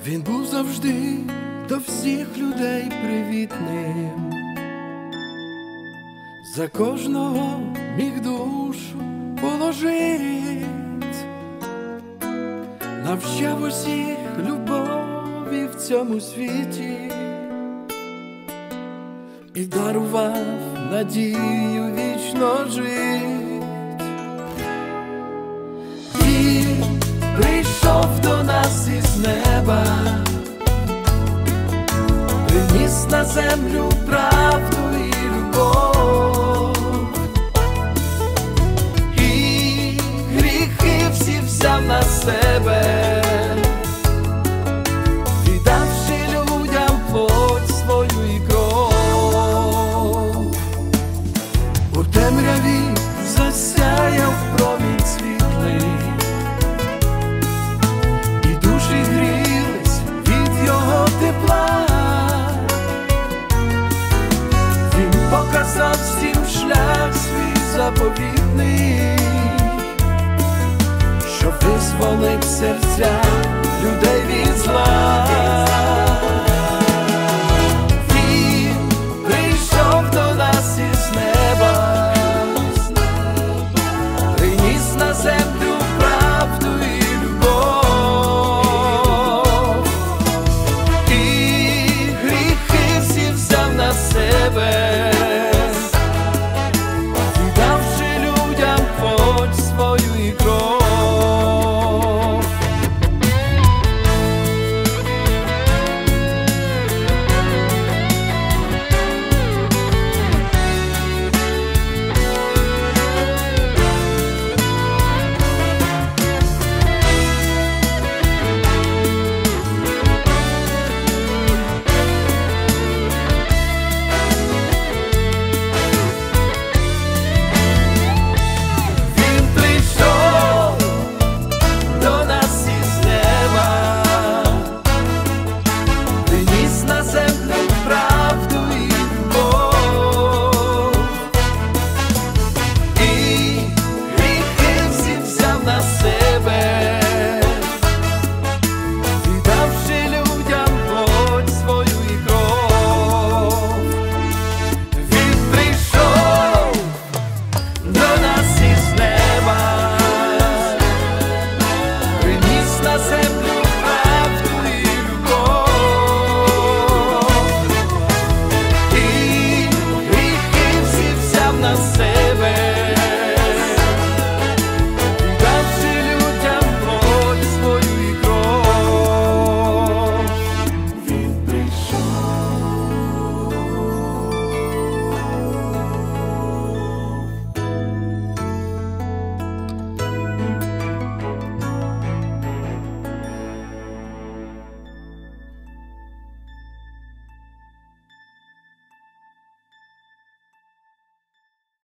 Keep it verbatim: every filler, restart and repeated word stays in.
Він був завжди до всіх людей привітним, за кожного міг душу положить, навчав усіх любові в цьому світі і дарував надію вічно жить. Він прийшов до нас із неба, приніс на землю правду і любов, і гріхи всі взяв на себе, віддавши людям плоть свою і кров. У темряві засяяв промінь світлий, і душі грілись від його тепла. Він показав всім шлях свій заповітний, що визволить серця людей від зла.